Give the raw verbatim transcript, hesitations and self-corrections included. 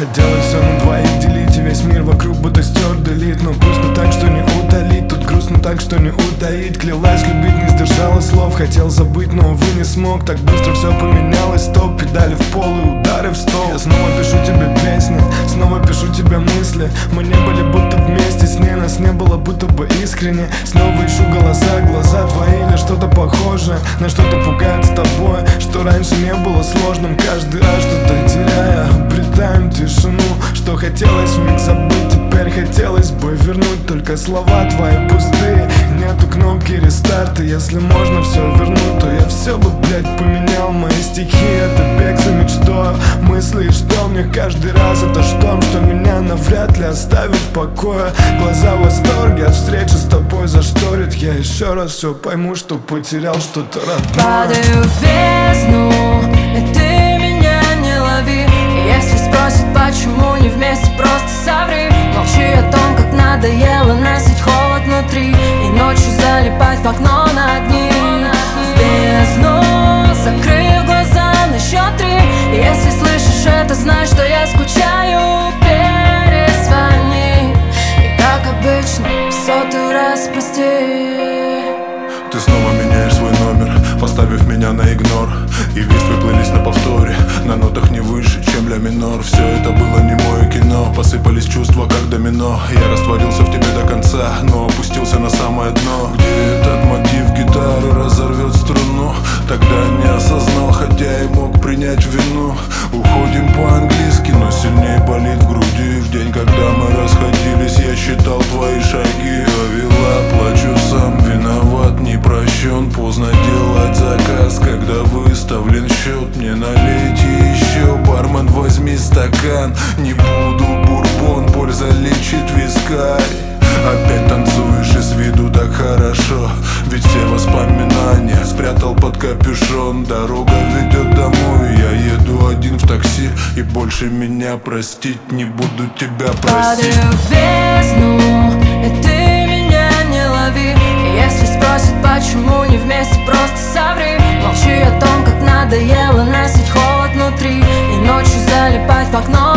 Хотелось все на двоих делить, и весь мир вокруг будто стер делит. Но грустно так, что не утолить, тут грустно так, что не утаить. Клялась любить, не сдержала слов, хотел забыть, но увы не смог. Так быстро все поменялось, стоп, педали в пол и удары в стол. Я снова пишу тебе песни, снова пишу тебе мысли. Мы не были будто вместе с ней, нас не было будто бы искренне. Снова ищу голоса, глаза твои или что-то похожее на что-то пугает с тобой, что раньше не было сложным. Каждый раз что-то теряя, обретаем тишину. Что хотелось вмиг забыть, теперь хотелось бы вернуть. Только слова твои пустые, нету кнопки рестарта. Если можно все вернуть, то я все бы, блядь, поменял. Мои стихи — это бег за мечтой, мысли, что мне каждый раз это шторм, что меня навряд ли оставит в покое. Глаза в восторге от встречи с тобой зашторит. Я еще раз все пойму, что потерял что-то родное. Падаю в бездну, и ты меня не лови. И если спросят, почему не вместе, просто соври. Молчи о том, как надоело носить холод внутри и ночью залипать в окно на дни. В бездну, закрыв глаза на счет три. И если слышишь это, знай, что я скучаю. Перезвони, и как обычно, в сотый раз прости. Ты снова меняешь свой номер, поставив меня на игнор. И весь выплылись на повторе, на нотах не выше, чем ля минор. Все это было не мое кино, посыпались чувства как домино. Я растворился в тебе до конца, но опустился на самое дно. Где этот мотив гитары разорвет струну? Тогда не осознал, хотя и мог принять вину. Уходим по-английски, но сильнее болит в груди. В день, когда мы расходились, я считал твои шаги. Повела, плачу сам, виноват, не прощен. Поздно делать заказ, когда выставлен счет. Мне налейте еще, бармен, возьми стакан. Не буду бурбон, боль залечит вискарь. Опять танцуешь и с виду так хорошо, ведь все воспоминания спрятал под капюшон. Дорога ведет домой, я еду один в такси. И больше меня простить не буду тебя просить. Падаю в бездну, и ты меня не лови. И если спросят, почему не вместе, просто соври. Молчи о том, как надоело носить холод внутри и ночью залипать в окно